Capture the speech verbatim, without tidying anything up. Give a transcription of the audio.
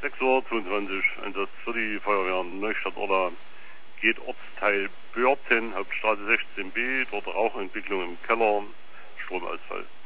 sechs Uhr zweiundzwanzig, Einsatz für die Feuerwehr Neustadt-Orla, geht Ortsteil Börten, Hauptstraße sechzehn b, dort Rauchentwicklung im Keller, Stromausfall.